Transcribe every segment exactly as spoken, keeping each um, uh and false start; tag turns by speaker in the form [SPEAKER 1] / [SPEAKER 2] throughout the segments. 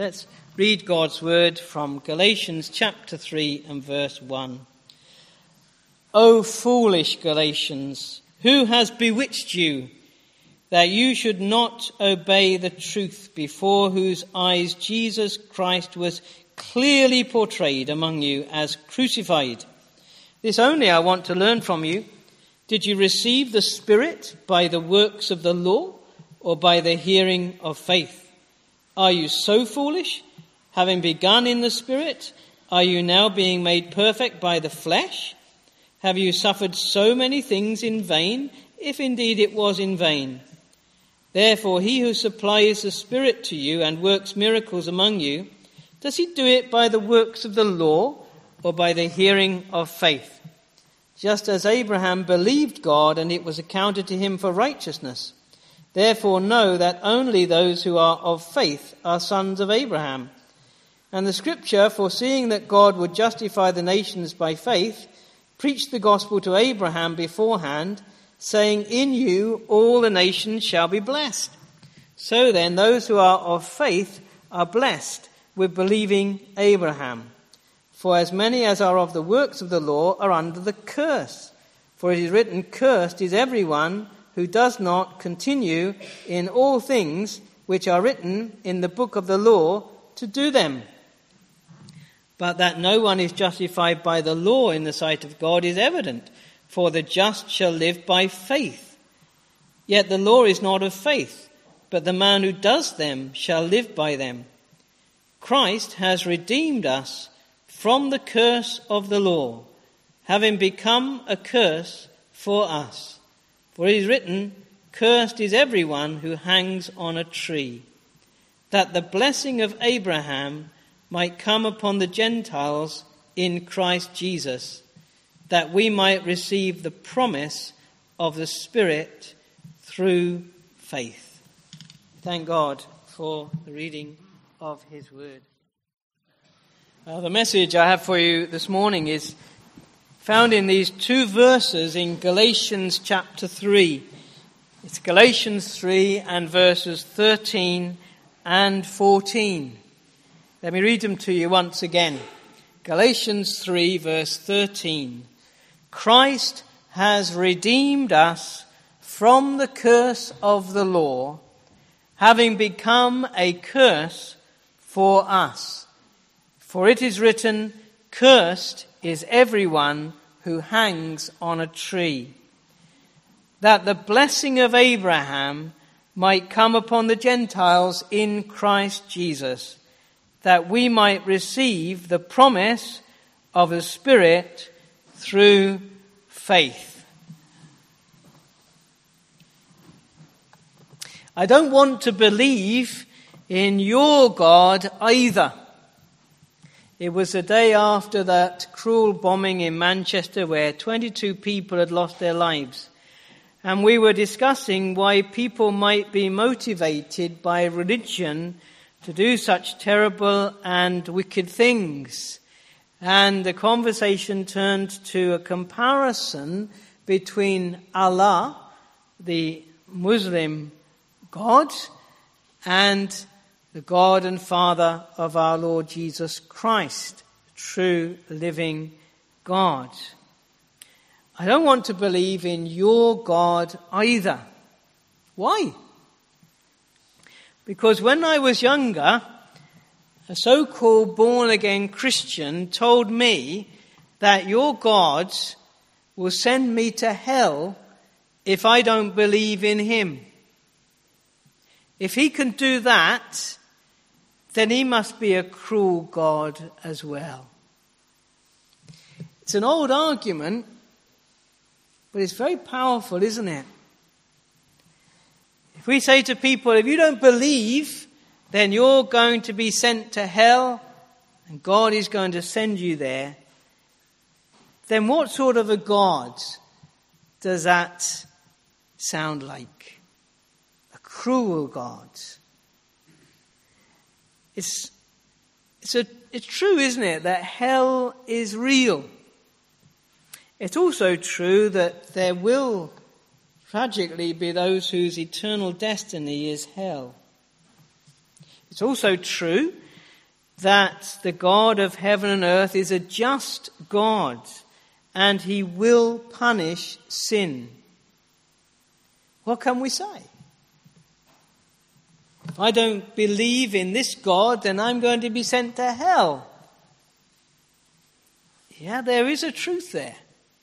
[SPEAKER 1] Let's read God's word from Galatians chapter three and verse one. O foolish Galatians, who has bewitched you, that you should not obey the truth, before whose eyes Jesus Christ was clearly portrayed among you as crucified? This only I want to learn from you. Did you receive the Spirit by the works of the law, or by the hearing of faith? Are you so foolish? Having begun in the Spirit, are you now being made perfect by the flesh? Have you suffered so many things in vain, if indeed it was in vain? Therefore he who supplies the Spirit to you and works miracles among you, does he do it by the works of the law, or by the hearing of faith? Just as Abraham believed God, and it was accounted to him for righteousness. Therefore know that only those who are of faith are sons of Abraham. And the scripture, foreseeing that God would justify the nations by faith, preached the gospel to Abraham beforehand, saying, in you all the nations shall be blessed. So then those who are of faith are blessed with believing Abraham. For as many as are of the works of the law are under the curse. For it is written, cursed is everyone who does not continue in all things which are written in the book of the law to do them. But that no one is justified by the law in the sight of God is evident, for the just shall live by faith. Yet the law is not of faith, but the man who does them shall live by them. Christ has redeemed us from the curse of the law, having become a curse for us. For it is written, cursed is everyone who hangs on a tree, that the blessing of Abraham might come upon the Gentiles in Christ Jesus, that we might receive the promise of the Spirit through faith. Thank God for the reading of his word. Uh, the message I have for you this morning is found in these two verses in Galatians chapter three. It's Galatians three and verses thirteen and fourteen. Let me read them to you once again. Galatians three verse thirteen. Christ has redeemed us from the curse of the law, having become a curse for us. For it is written, cursed is everyone who hangs on a tree, that the blessing of Abraham might come upon the Gentiles in Christ Jesus, that we might receive the promise of the Spirit through faith. I don't want to believe in your God either. It was the day after that cruel bombing in Manchester where twenty-two people had lost their lives. And we were discussing why people might be motivated by religion to do such terrible and wicked things. And the conversation turned to a comparison between Allah, the Muslim God, and the God and Father of our Lord Jesus Christ, true living God. I don't want to believe in your God either. Why? Because when I was younger, a so-called born-again Christian told me that your God will send me to hell if I don't believe in him. If he can do that, then he must be a cruel God as well. It's an old argument, but it's very powerful, isn't it? If we say to people, if you don't believe, then you're going to be sent to hell, and God is going to send you there, then what sort of a God does that sound like? A cruel God. It's, it's, a, it's true, isn't it, that hell is real. It's also true that there will tragically be those whose eternal destiny is hell. It's also true that the God of heaven and earth is a just God and he will punish sin. What can we say? If I don't believe in this God, then I'm going to be sent to hell. Yeah, there is a truth there.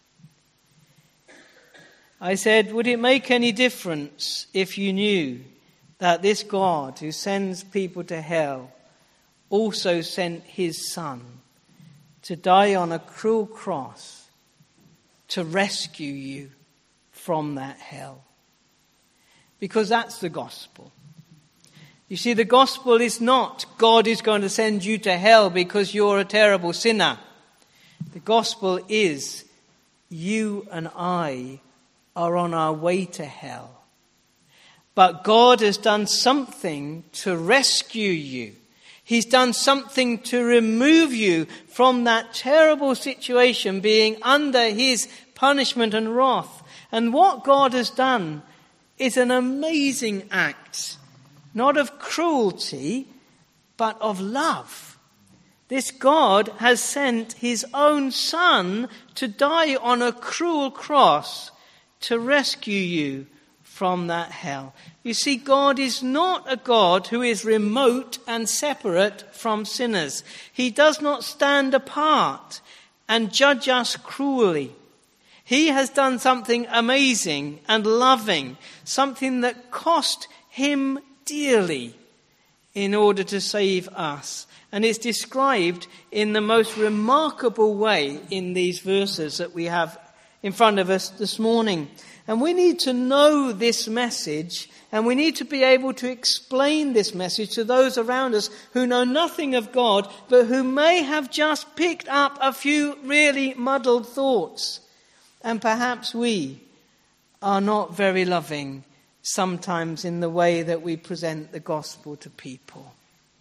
[SPEAKER 1] I said, would it make any difference if you knew that this God who sends people to hell also sent his Son to die on a cruel cross to rescue you from that hell? Because that's the gospel. You see, the gospel is not God is going to send you to hell because you're a terrible sinner. The gospel is you and I are on our way to hell. But God has done something to rescue you. He's done something to remove you from that terrible situation, being under his punishment and wrath. And what God has done is an amazing act. Not of cruelty, but of love. This God has sent his own Son to die on a cruel cross to rescue you from that hell. You see, God is not a God who is remote and separate from sinners. He does not stand apart and judge us cruelly. He has done something amazing and loving, something that cost him dearly in order to save us. And it's described in the most remarkable way in these verses that we have in front of us this morning. And we need to know this message, and we need to be able to explain this message to those around us who know nothing of God, but who may have just picked up a few really muddled thoughts. And perhaps we are not very loving sometimes in the way that we present the gospel to people.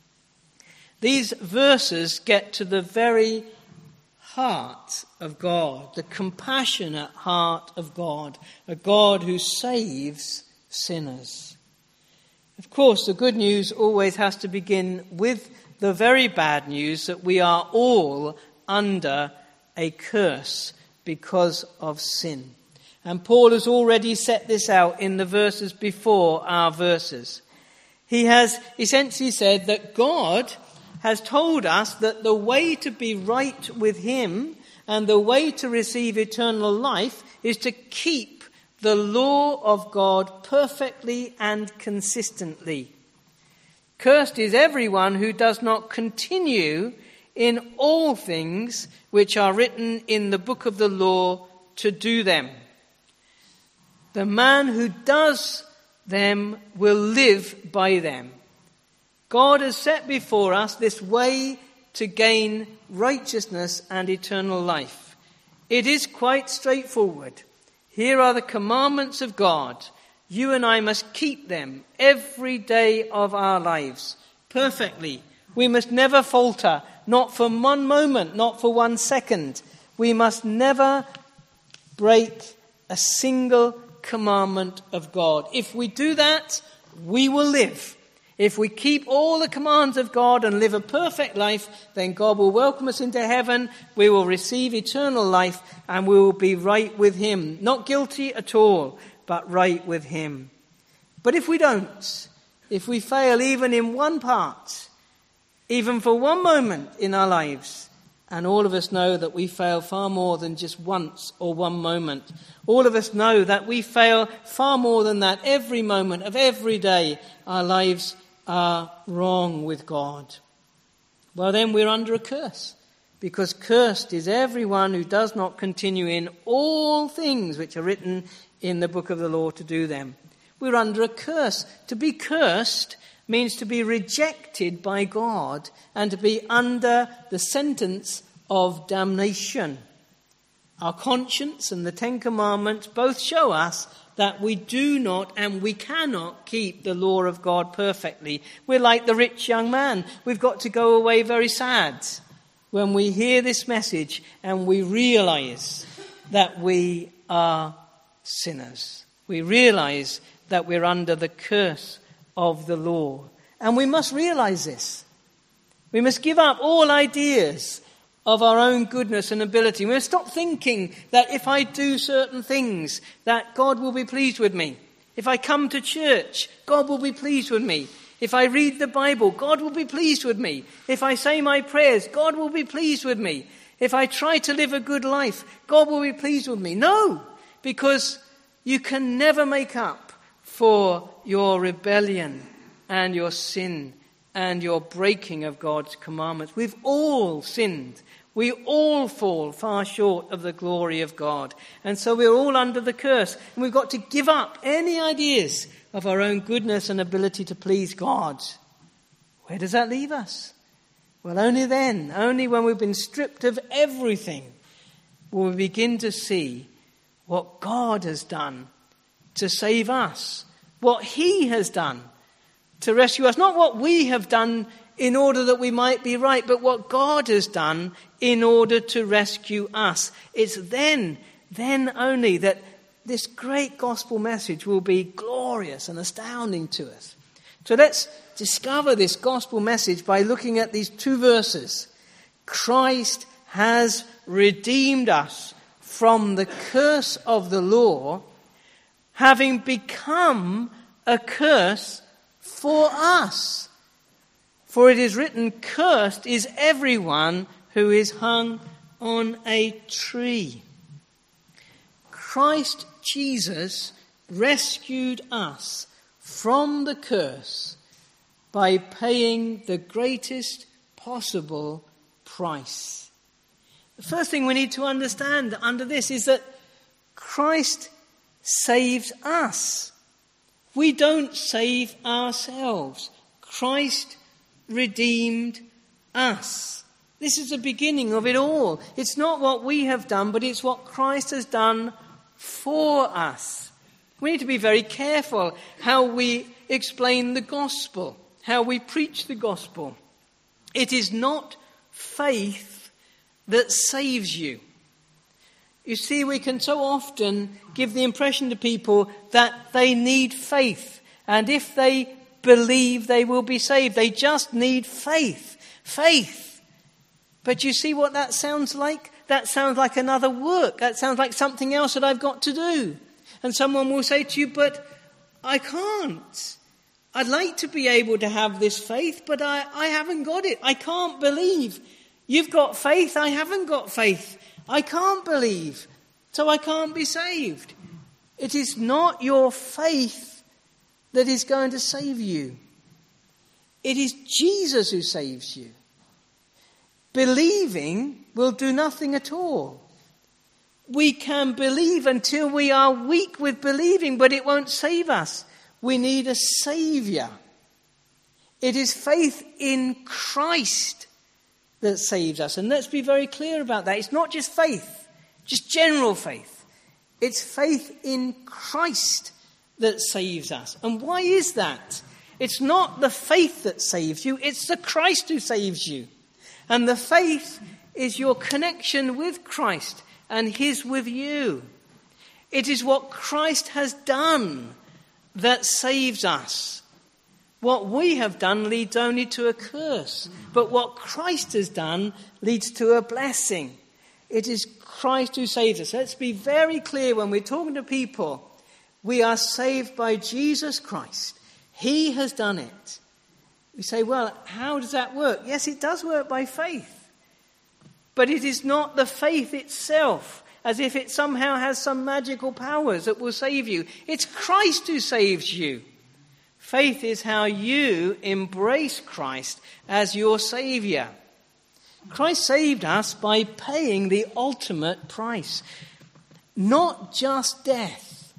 [SPEAKER 1] These verses get to the very heart of God, the compassionate heart of God, a God who saves sinners. Of course, the good news always has to begin with the very bad news that we are all under a curse because of sin. And Paul has already set this out in the verses before our verses. He has essentially said that God has told us that the way to be right with him and the way to receive eternal life is to keep the law of God perfectly and consistently. Cursed is everyone who does not continue in all things which are written in the book of the law to do them. The man who does them will live by them. God has set before us this way to gain righteousness and eternal life. It is quite straightforward. Here are the commandments of God. You and I must keep them every day of our lives perfectly. We must never falter, not for one moment, not for one second. We must never break a single commandment of God. If we do that, we will live. If we keep all the commands of God and live a perfect life, then God will welcome us into heaven, we will receive eternal life, and we will be right with him. Not guilty at all, but right with him. But if we don't, if we fail even in one part, even for one moment in our lives, and all of us know that we fail far more than just once or one moment. All of us know that we fail far more than that every moment of every day. Our lives are wrong with God. Well, then we're under a curse. Because cursed is everyone who does not continue in all things which are written in the book of the law to do them. We're under a curse. To be cursed means to be rejected by God and to be under the sentence of damnation. Our conscience and the Ten Commandments both show us that we do not and we cannot keep the law of God perfectly. We're like the rich young man. We've got to go away very sad when we hear this message and we realize that we are sinners. We realize that we're under the curse of the law. And we must realize this. We must give up all ideas of our own goodness and ability. We must stop thinking that if I do certain things, that God will be pleased with me. If I come to church, God will be pleased with me. If I read the Bible, God will be pleased with me. If I say my prayers, God will be pleased with me. If I try to live a good life, God will be pleased with me. No, because you can never make up for your rebellion and your sin and your breaking of God's commandments. We've all sinned. We all fall far short of the glory of God. And so we're all under the curse. And we've got to give up any ideas of our own goodness and ability to please God. Where does that leave us? Well, only then, only when we've been stripped of everything, will we begin to see what God has done to save us, what he has done to rescue us, not what we have done in order that we might be right, but what God has done in order to rescue us. It's then, then only that this great gospel message will be glorious and astounding to us. So let's discover this gospel message by looking at these two verses. Christ has redeemed us from the curse of the law, having become a curse for us. For it is written, cursed is everyone who is hung on a tree. Christ Jesus rescued us from the curse by paying the greatest possible price. The first thing we need to understand under this is that Christ saves us. We don't save ourselves. Christ redeemed us. This is the beginning of it all. It's not what we have done, but it's what Christ has done for us. We need to be very careful how we explain the gospel, how we preach the gospel. It is not faith that saves you. You see, we can so often give the impression to people that they need faith, and if they believe, they will be saved. They just need faith. Faith. But you see what that sounds like? That sounds like another work. That sounds like something else that I've got to do. And someone will say to you, but I can't. I'd like to be able to have this faith, but I, I haven't got it. I can't believe. You've got faith. I haven't got faith. I can't believe. So I can't be saved. It is not your faith that is going to save you. It is Jesus who saves you. Believing will do nothing at all. We can believe until we are weak with believing, but it won't save us. We need a saviour. It is faith in Christ that saves us. And let's be very clear about that. It's not just faith, just general faith. It's faith in Christ that saves us. And why is that? It's not the faith that saves you, it's the Christ who saves you. And the faith is your connection with Christ and his with you. It is what Christ has done that saves us. What we have done leads only to a curse, but what Christ has done leads to a blessing. It is Christ who saves us. Let's be very clear when we're talking to people. We are saved by Jesus Christ. He has done it. We say, well, how does that work? Yes, it does work by faith. But it is not the faith itself, as if it somehow has some magical powers that will save you. It's Christ who saves you. Faith is how you embrace Christ as your Saviour. Christ saved us by paying the ultimate price. Not just death.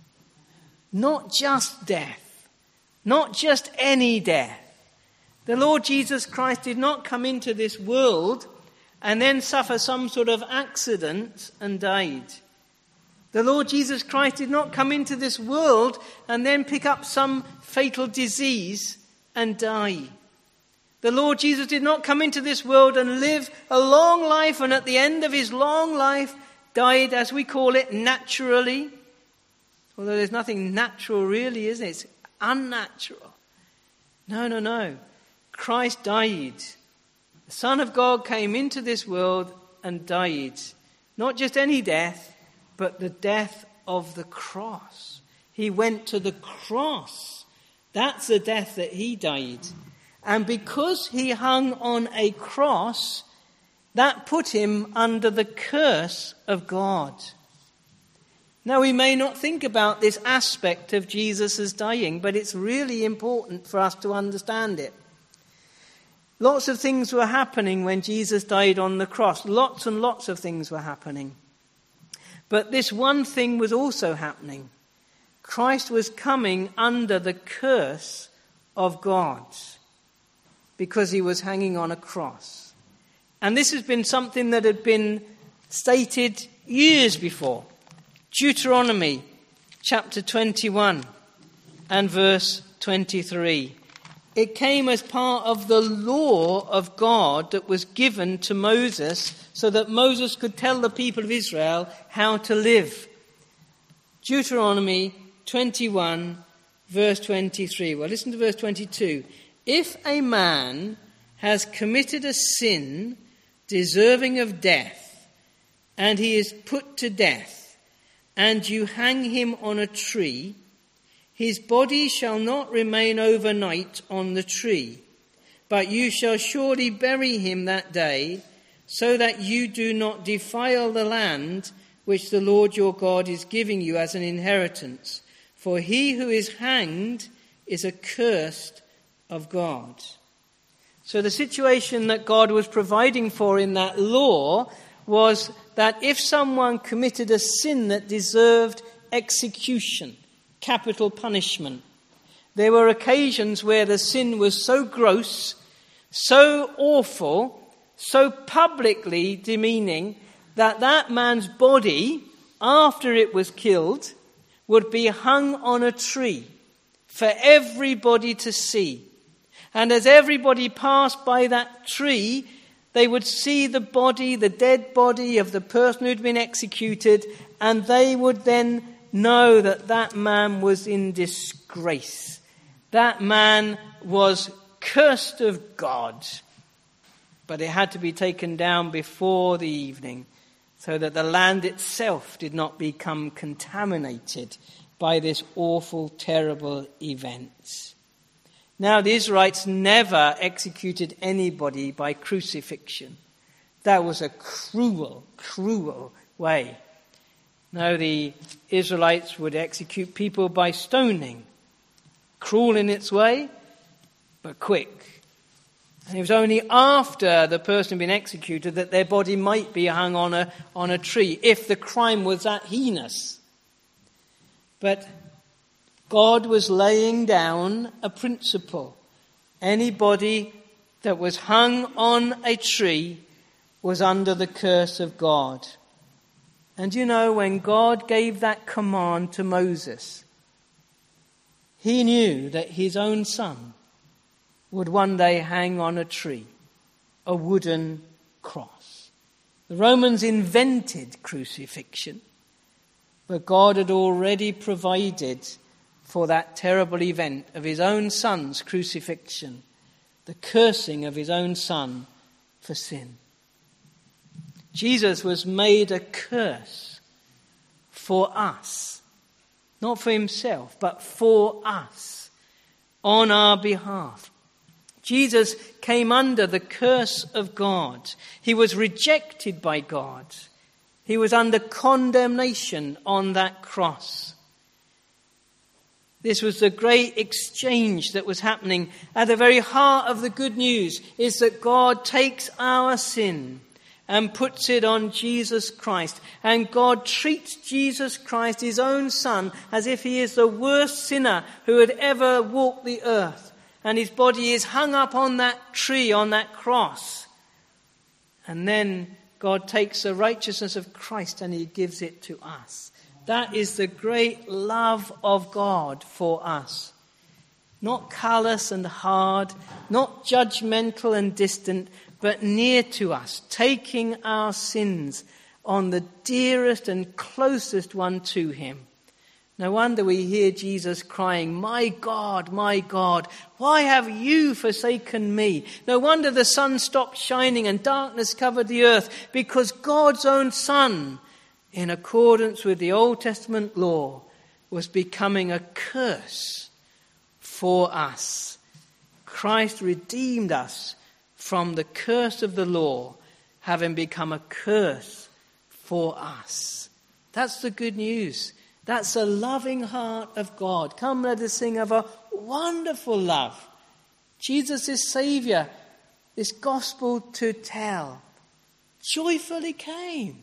[SPEAKER 1] Not just death. Not just any death. The Lord Jesus Christ did not come into this world and then suffer some sort of accident and died. The Lord Jesus Christ did not come into this world and then pick up some fatal disease and die. The Lord Jesus did not come into this world and live a long life and at the end of his long life died, as we call it, naturally. Although there's nothing natural really, isn't it? It's unnatural. No, no, no. Christ died The Son of God came into this world and died. Not just any death, but the death of the cross. He went to the cross. That's the death that he died. And because he hung on a cross, that put him under the curse of God. Now, we may not think about this aspect of Jesus' dying, but it's really important for us to understand it. Lots of things were happening when Jesus died on the cross. Lots and lots of things were happening. But this one thing was also happening. Christ was coming under the curse of God because he was hanging on a cross. And this has been something that had been stated years before. Deuteronomy chapter twenty-one and verse twenty-three. It came as part of the law of God that was given to Moses so that Moses could tell the people of Israel how to live. Deuteronomy twenty-one verse twenty-three. Well, listen to verse twenty-two. If a man has committed a sin deserving of death, and he is put to death, and you hang him on a tree, his body shall not remain overnight on the tree, but you shall surely bury him that day, so that you do not defile the land which the Lord your God is giving you as an inheritance. For he who is hanged is accursed of God. So the situation that God was providing for in that law was that if someone committed a sin that deserved execution, capital punishment, there were occasions where the sin was so gross, so awful, so publicly demeaning, that that man's body, after it was killed, would be hung on a tree for everybody to see. And as everybody passed by that tree, they would see the body, the dead body of the person who'd been executed, and they would then know that that man was in disgrace. That man was cursed of God. But it had to be taken down before the evening so that the land itself did not become contaminated by this awful, terrible event. Now, the Israelites never executed anybody by crucifixion. That was a cruel, cruel way. No, the Israelites would execute people by stoning. Cruel in its way, but quick. And it was only after the person had been executed that their body might be hung on a, on a tree, if the crime was that heinous. But God was laying down a principle. Anybody that was hung on a tree was under the curse of God. And you know, when God gave that command to Moses, he knew that his own son would one day hang on a tree, a wooden cross. The Romans invented crucifixion, but God had already provided for that terrible event of his own son's crucifixion, the cursing of his own son for sin. Jesus was made a curse for us, not for himself, but for us, on our behalf. Jesus came under the curse of God. He was rejected by God. He was under condemnation on that cross. This was the great exchange that was happening. At the very heart of the good news is that God takes our sin and puts it on Jesus Christ. And God treats Jesus Christ, his own son, as if he is the worst sinner who had ever walked the earth. And his body is hung up on that tree, on that cross. And then God takes the righteousness of Christ and he gives it to us. That is the great love of God for us. Not callous and hard, not judgmental and distant, but near to us, taking our sins on the dearest and closest one to him, No wonder we hear Jesus crying, "My God, my God, why have you forsaken me?" No wonder the sun stopped shining and darkness covered the earth, because God's own Son, in accordance with the Old Testament law, was becoming a curse for us. Christ redeemed us from the curse of the law, having become a curse for us. That's the good news. That's the loving heart of God. Come, let us sing of a wonderful love. Jesus is Saviour, this gospel to tell, joyfully came.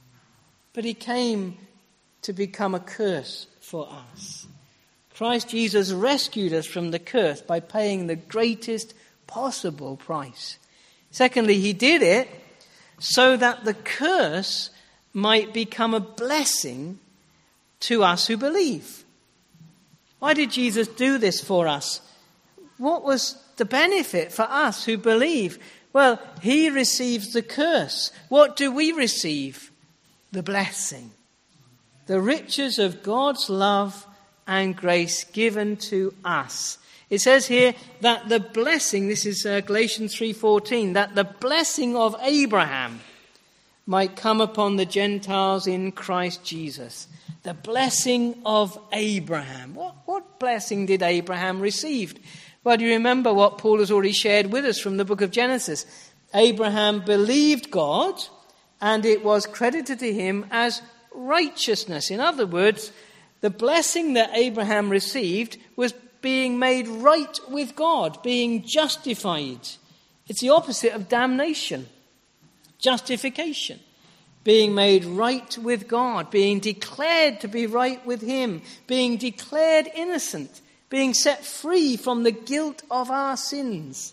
[SPEAKER 1] But he came to become a curse for us. Christ Jesus rescued us from the curse by paying the greatest possible price. Secondly, he did it so that the curse might become a blessing to us who believe. Why did Jesus do this for us? What was the benefit for us who believe? Well, he receives the curse. What do we receive? The blessing. The riches of God's love and grace given to us. It says here that the blessing, this is uh, Galatians three fourteen, that the blessing of Abraham might come upon the Gentiles in Christ Jesus. The blessing of Abraham. What, what blessing did Abraham receive? Well, do you remember what Paul has already shared with us from the book of Genesis? Abraham believed God, and it was credited to him as righteousness. In other words, the blessing that Abraham received was being made right with God, being justified. It's the opposite of damnation. Justification. Being made right with God, being declared to be right with him, being declared innocent, being set free from the guilt of our sins.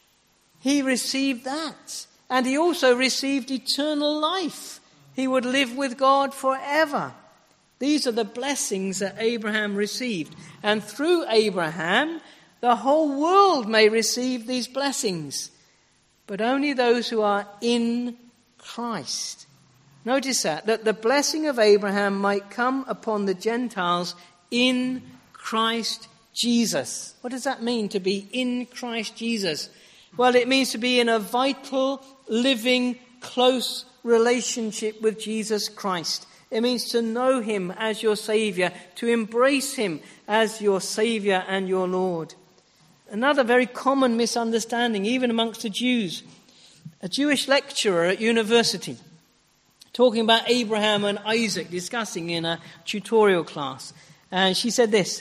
[SPEAKER 1] He received that. And he also received eternal life. He would live with God forever. These are the blessings that Abraham received. And through Abraham, the whole world may receive these blessings. But only those who are in Christ. Notice that, that the blessing of Abraham might come upon the Gentiles in Christ Jesus. What does that mean, to be in Christ Jesus? Well, it means to be in a vital, living, close relationship with Jesus Christ. It means to know him as your Saviour, to embrace him as your Saviour and your Lord. Another very common misunderstanding, even amongst the Jews. A Jewish lecturer at university, talking about Abraham and Isaac, discussing in a tutorial class. And she said this: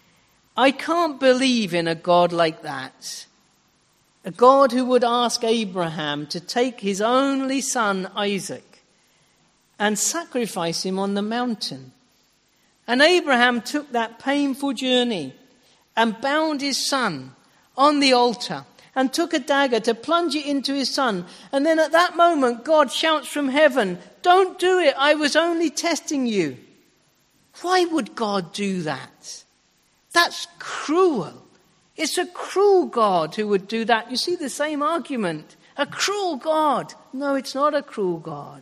[SPEAKER 1] "I can't believe in a God like that. A God who would ask Abraham to take his only son, Isaac, and sacrifice him on the mountain. And Abraham took that painful journey and bound his son on the altar and took a dagger to plunge it into his son. And then at that moment, God shouts from heaven, 'Don't do it, I was only testing you.' Why would God do that? That's cruel. It's a cruel God who would do that." You see the same argument. A cruel God. No, it's not a cruel God.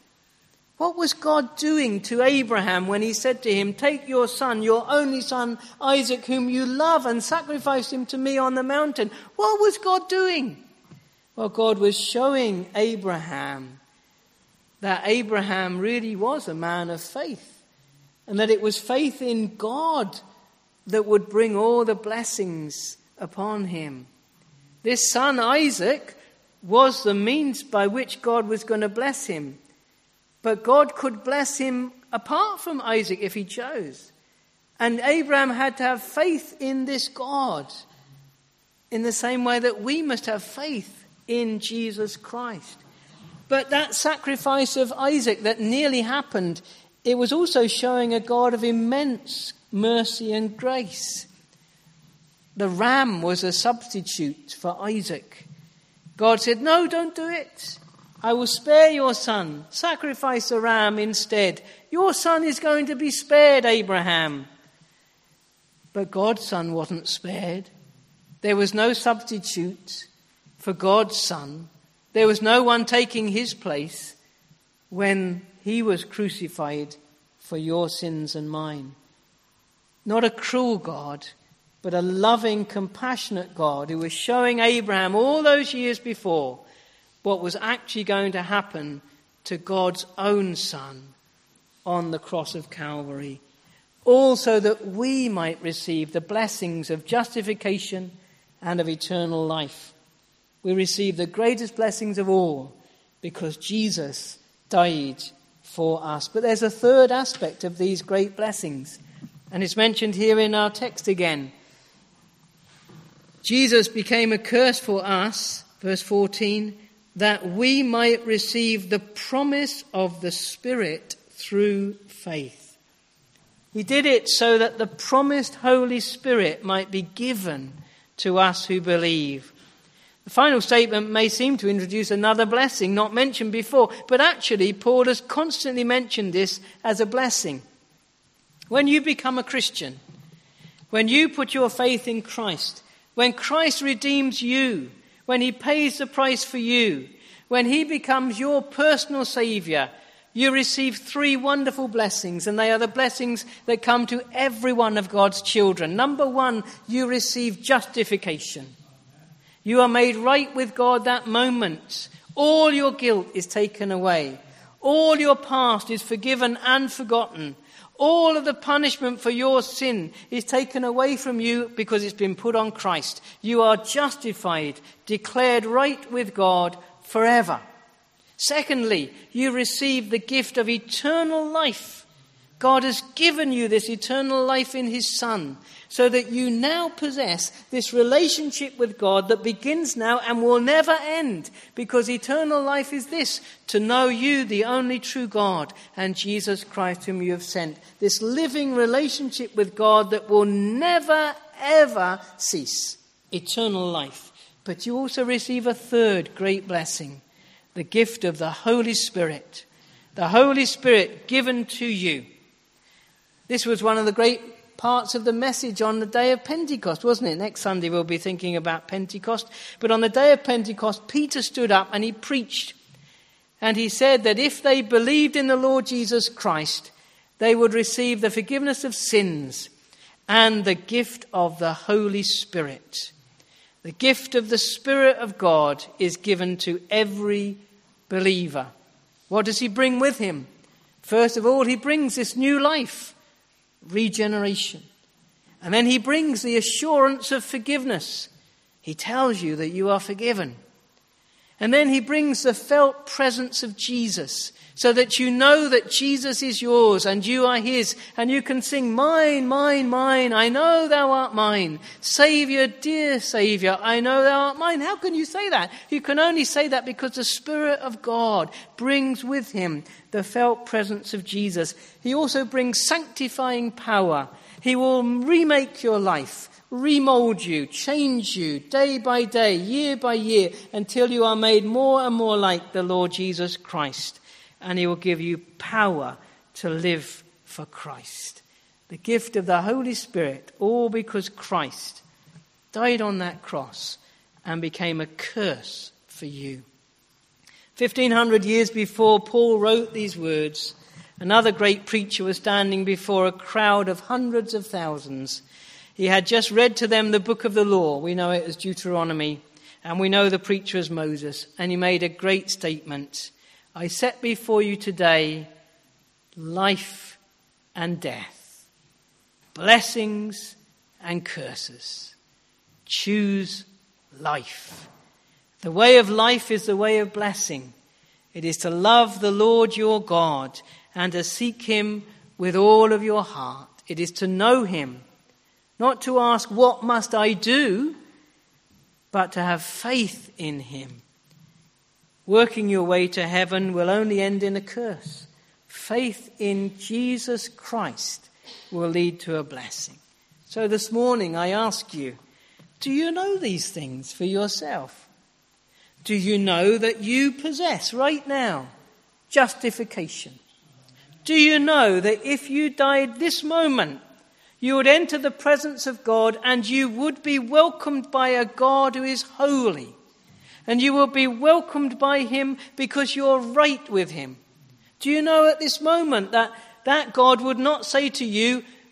[SPEAKER 1] What was God doing to Abraham when he said to him, "Take your son, your only son, Isaac, whom you love, and sacrifice him to me on the mountain"? What was God doing? Well, God was showing Abraham that Abraham really was a man of faith, and that it was faith in God that would bring all the blessings upon him. This son, Isaac, was the means by which God was going to bless him. But God could bless him apart from Isaac if he chose. And Abraham had to have faith in this God, in the same way that we must have faith in Jesus Christ. But that sacrifice of Isaac that nearly happened, it was also showing a God of immense mercy and grace. The ram was a substitute for Isaac. God said, "No, don't do it. I will spare your son. Sacrifice a ram instead. Your son is going to be spared, Abraham." But God's son wasn't spared. There was no substitute for God's son. There was no one taking his place when he was crucified for your sins and mine. Not a cruel God, but a loving, compassionate God who was showing Abraham all those years before what was actually going to happen to God's own Son on the cross of Calvary. All so that we might receive the blessings of justification and of eternal life. We receive the greatest blessings of all because Jesus died for us. But there's a third aspect of these great blessings, and it's mentioned here in our text again. Jesus became a curse for us, verse fourteen, that we might receive the promise of the Spirit through faith. He did it so that the promised Holy Spirit might be given to us who believe. The final statement may seem to introduce another blessing not mentioned before, but actually Paul has constantly mentioned this as a blessing. When you become a Christian, when you put your faith in Christ, when Christ redeems you, when he pays the price for you, when he becomes your personal Saviour, you receive three wonderful blessings, and they are the blessings that come to every one of God's children. Number one, you receive justification. You are made right with God that moment. All your guilt is taken away. All your past is forgiven and forgotten. All of the punishment for your sin is taken away from you because it's been put on Christ. You are justified, declared right with God forever. Secondly, you receive the gift of eternal life. God has given you this eternal life in his Son, so that you now possess this relationship with God that begins now and will never end, because eternal life is this: to know you, the only true God, and Jesus Christ whom you have sent. This living relationship with God that will never, ever cease. Eternal life. But you also receive a third great blessing: the gift of the Holy Spirit. The Holy Spirit given to you. This was one of the great parts of the message on the day of Pentecost, wasn't it? Next Sunday we'll be thinking about Pentecost. But on the day of Pentecost, Peter stood up and he preached. And he said that if they believed in the Lord Jesus Christ, they would receive the forgiveness of sins and the gift of the Holy Spirit. The gift of the Spirit of God is given to every believer. What does he bring with him? First of all, he brings this new life. Regeneration. And then he brings the assurance of forgiveness. He tells you that you are forgiven. And then he brings the felt presence of Jesus, so that you know that Jesus is yours and you are his, and you can sing, mine, mine, mine, I know thou art mine. Saviour, dear Saviour, I know thou art mine. How can you say that? You can only say that because the Spirit of God brings with him the felt presence of Jesus. He also brings sanctifying power. He will remake your life, remold you, change you day by day, year by year, until you are made more and more like the Lord Jesus Christ. And he will give you power to live for Christ. The gift of the Holy Spirit, all because Christ died on that cross and became a curse for you. Fifteen hundred years before Paul wrote these words, another great preacher was standing before a crowd of hundreds of thousands. He had just read to them the book of the law. We know it as Deuteronomy, and we know the preacher as Moses. And he made a great statement. I set before you today life and death, blessings and curses. Choose life. The way of life is the way of blessing. It is to love the Lord your God and to seek him with all of your heart. It is to know him, not to ask, what must I do, but to have faith in him. Working your way to heaven will only end in a curse. Faith in Jesus Christ will lead to a blessing. So this morning I ask you, do you know these things for yourself? Do you know that you possess right now justification? Do you know that if you died this moment, you would enter the presence of God and you would be welcomed by a God who is holy? And you will be welcomed by him because you're right with him. Do you know at this moment that that God would not say to you,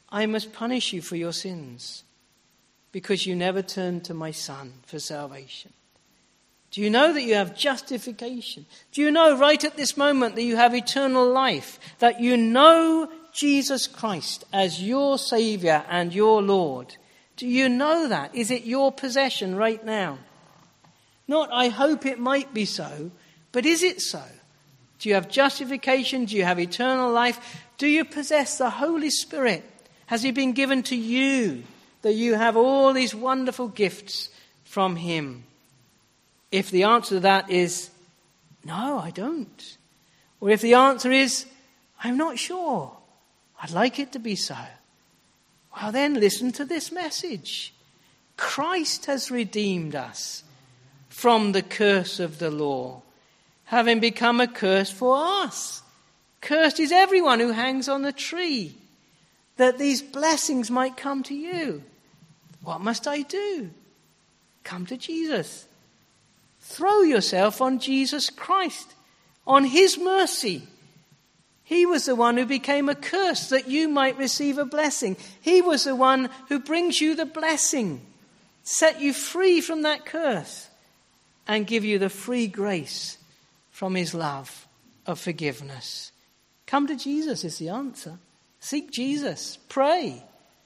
[SPEAKER 1] I must punish you for your sins because you never turned to my Son for salvation. Do you know that you have justification? Do you know right at this moment that you have eternal life? That you know Jesus Christ as your Saviour and your Lord? Do you know that? Is it your possession right now? Not, I hope it might be so, but is it so? Do you have justification? Do you have eternal life? Do you possess the Holy Spirit? Has he been given to you that you have all these wonderful gifts from him? If the answer to that is, no, I don't. Or if the answer is, I'm not sure, I'd like it to be so. Well, then listen to this message. Christ has redeemed us from the curse of the law, having become a curse for us. Cursed is everyone who hangs on the tree, that these blessings might come to you. What must I do? Come to Jesus. Throw yourself on Jesus Christ, on his mercy. He was the one who became a curse that you might receive a blessing. He was the one who brings you the blessing, set you free from that curse, and give you the free grace from his love of forgiveness. Come to Jesus is the answer. Seek Jesus. Pray.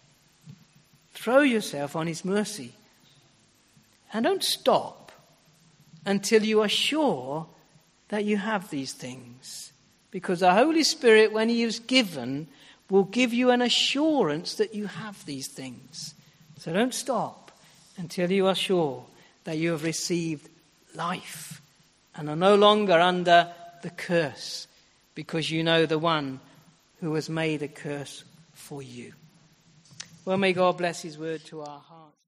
[SPEAKER 1] Throw yourself on his mercy. And don't stop until you are sure that you have these things. Because the Holy Spirit, when he is given, will give you an assurance that you have these things. So don't stop until you are sure that you have received life and are no longer under the curse, because you know the one who has made a curse for you. Well, may God bless his word to our hearts.